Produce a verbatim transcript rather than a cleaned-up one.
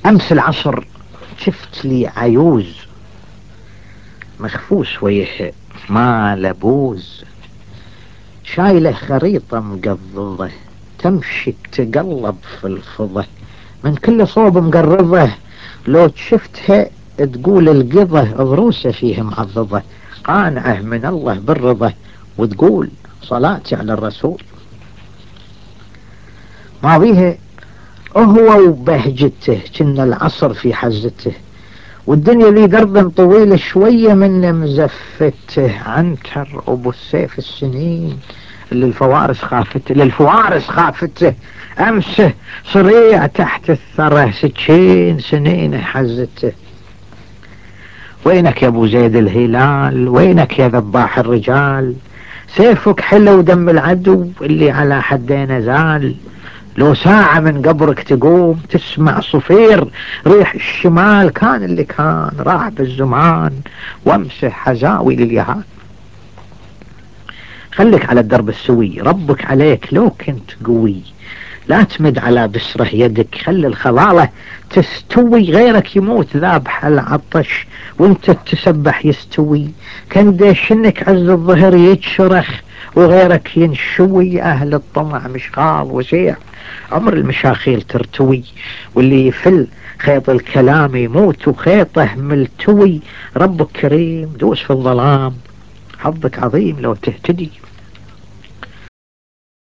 امس العصر شفت لي عيوز مخفوس ويه ما لبوز، شايله خريطة مقضضة تمشي تقلب في الفضة، من كل صوب مقرضة لو شفتها تقول القضة ضروسه فيه معضضة، قانعه من الله بالرضا وتقول صلاتي على الرسول. ماضيها هو وبهجته كنا العصر في حزته، والدنيا ذي درب طويل شوية من مزفته، عنتر ابو السيف السنين اللي الفوارس خافته، اللي الفوارس خافته امسه صريع تحت الثرى، سكين سنين حزته. وينك يا ابو زيد الهلال، وينك يا ذباح الرجال، سيفك حلو دم العدو اللي على حدين زال، لو ساعة من قبرك تقوم تسمع صفير ريح الشمال، كان اللي كان راح بالزمان وامسح حزاوي اليهان. خليك على الدرب السوي، ربك عليك لو كنت قوي، لا تمد على بسره يدك، خلي الخضالة تستوي، غيرك يموت ذابح العطش وانت تسبح يستوي، كان ديشنك عز الظهر يتشرخ وغيرك ينشوي، اهل الطمع مشغال وسيع عمر المشاخيل ترتوي، واللي يفل خيط الكلام يموت وخيطه ملتوي، ربك كريم دوس في الظلام حظك عظيم لو تهتدي.